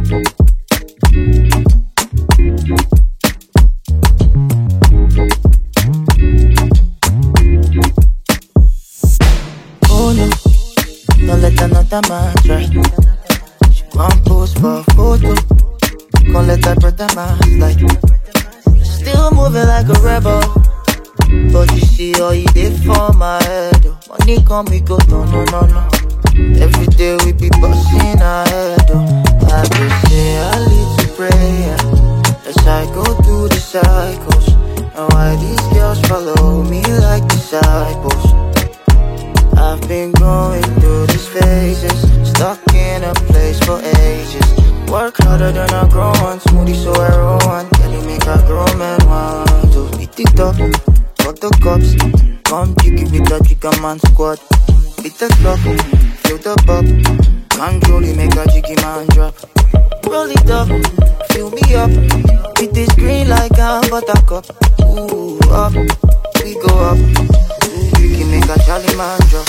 Oh no, don't let another man try. She gon' pose for a photo. Can't let that brother man slide. Still moving like a rebel, but you see all you did for my head. Oh. Money come, we go, no, no, no, no. Every day we be busting our head. Oh. I just say I lead to prayer as I go through the cycles. And why these girls follow me like disciples? I've been going through these phases, stuck in a place for ages. Work harder than I grow on, smoothie so I roll on. Can you make a grown man want to beat it up? Got the cups, come jiggy with the chicken man squad. Beat the clock, fill the pop. Control it, make a jiggy man drop. Roll it up, fill me up. With this green like a buttercup. Ooh, up, we go up. You can make a Charlie man drop.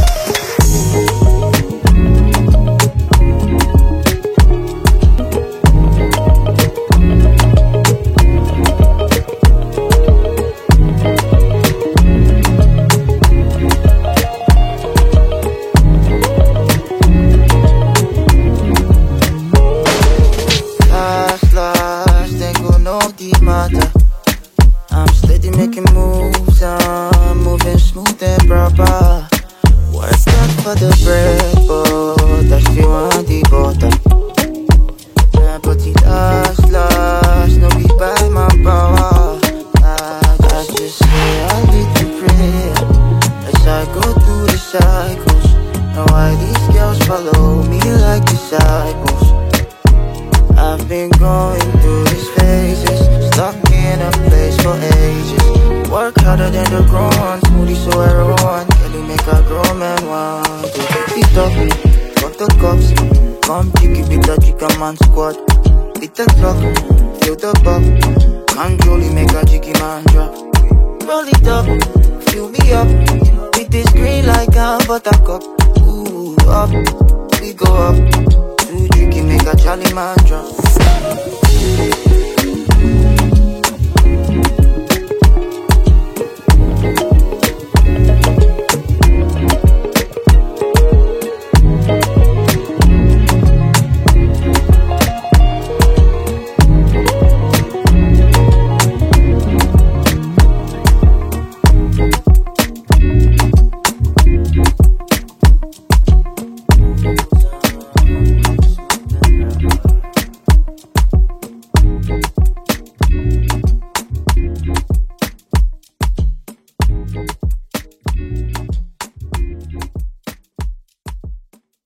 Last, they go know the matter. I'm steady making moves, I'm moving smooth and proper. Work hard for the bread, but I still want the butter. But it last, no be by my power. I just say I need to pray as I go through the cycles. And why these girls follow me like disciples? I've been going through these phases, stuck in a place for ages. Work harder than the grown, smoothie so I roll on. Can you make a grown man want to pick it up? Got the cups, come jiggy with the chicken man squad. Beat the clock, fill the pop. Control it, make a jiggy man drop. Roll it up, fill me up. With this green like a buttercup. Ooh, up, we go up.